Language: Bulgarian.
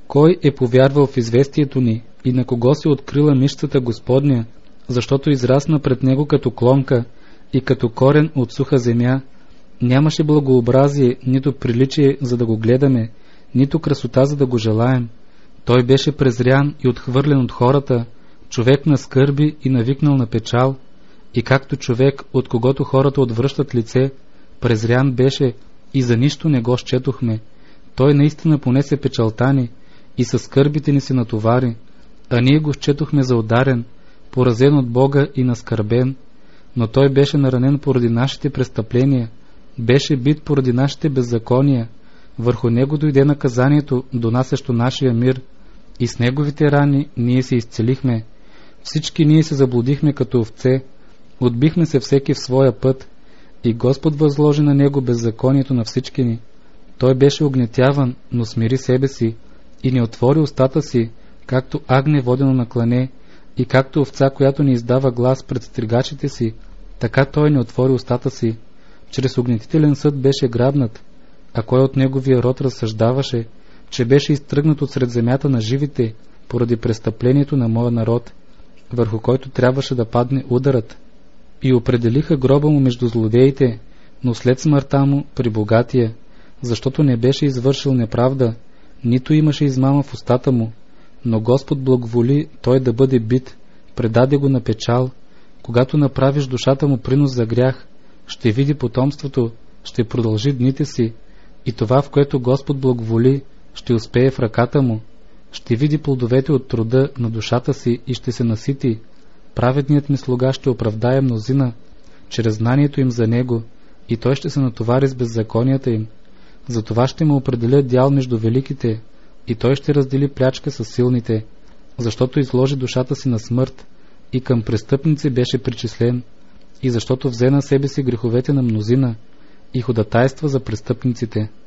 Кой е повярвал в известието ни и на кого се открила мишцата Господня, защото израсна пред него като клонка и като корен от суха земя? Нямаше благообразие, нито приличие, за да го гледаме, нито красота, за да го желаем. Той беше презрян и отхвърлен от хората, човек на скърби и навикнал на печал. И както човек, от когото хората отвръщат лице, презрян беше и за нищо не го счетохме. Той наистина понесе печалта ни и със скърбите ни се натовари, а ние го счетохме за ударен, поразен от Бога и наскърбен. Но той беше наранен поради нашите престъпления, беше бит поради нашите беззакония, върху него дойде наказанието, донасящо нашия мир, и с неговите рани ние се изцелихме. Всички ние се заблудихме като овце, отбихме се всеки в своя път, и Господ възложи на него беззаконието на всички ни. Той беше огнетяван, но смири себе си и не отвори устата си, както агне водено на клане, и както овца, която не издава глас пред стригачите си, така той не отвори устата си. Чрез огнетителен съд беше грабнат, а кой от неговия род разсъждаваше, че беше изтръгнат от сред земята на живите, поради престъплението на моя народ, върху който трябваше да падне ударът. И определиха гроба му между злодеите, но след смъртта му при богатия, защото не беше извършил неправда, нито имаше измама в устата му. Но Господ благоволи той да бъде бит, предаде го на печал. Когато направиш душата му принос за грях, ще види потомството, ще продължи дните си, и това, в което Господ благоволи, ще успее в ръката му. Ще види плодовете от труда на душата си и ще се насити. Праведният ми слуга ще оправдае мнозина, чрез знанието им за него, и той ще се натовари с беззаконията им. Затова ще му определя дял между великите, и той ще раздели плячка с силните, защото изложи душата си на смърт и към престъпници беше причислен, и защото взе на себе си греховете на мнозина и ходатайства за престъпниците.